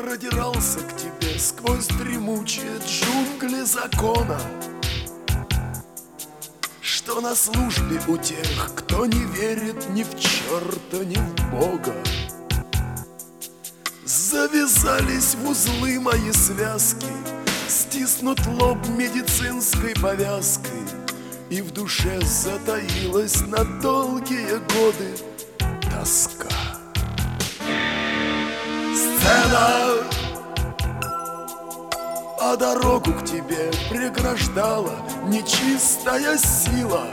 продирался к тебе сквозь дремучие джунгли закона, что на службе у тех, кто не верит ни в черта, ни в Бога. Завязались в узлы мои связки, стиснут лоб медицинской повязкой, и в душе затаилась на долгие годы тоска. Сцена, а дорогу к тебе преграждала нечистая сила,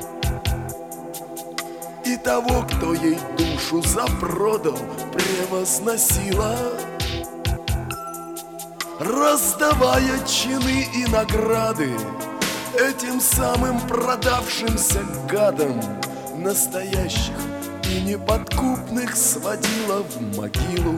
и того, кто ей душу запродал, превозносила, раздавая чины и награды этим самым продавшимся гадам, настоящих и неподкупных сводила в могилу.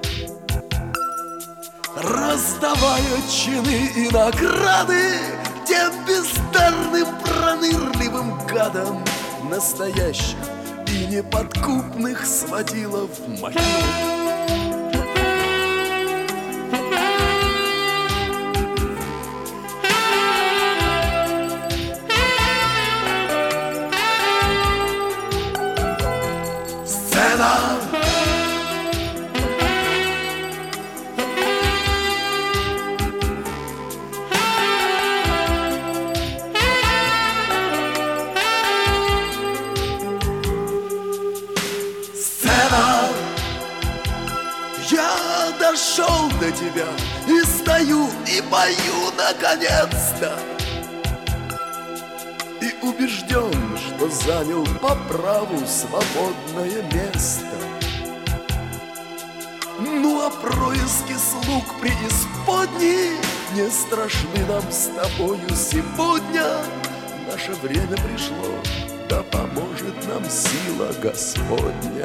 Раздавая чины и награды тем бездарным пронырливым гадам, настоящих и неподкупных сводила в могилу. Я дошел до тебя и стою, и пою наконец-то, и убежден, что занял по праву свободное место. Ну а происки слуг преисподней не страшны нам с тобою сегодня. Наше время пришло, да поможет нам сила Господня.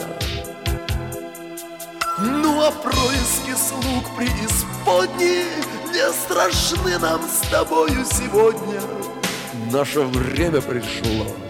Ну а происки слуг преисподней не страшны нам с тобою сегодня. Наше время пришло,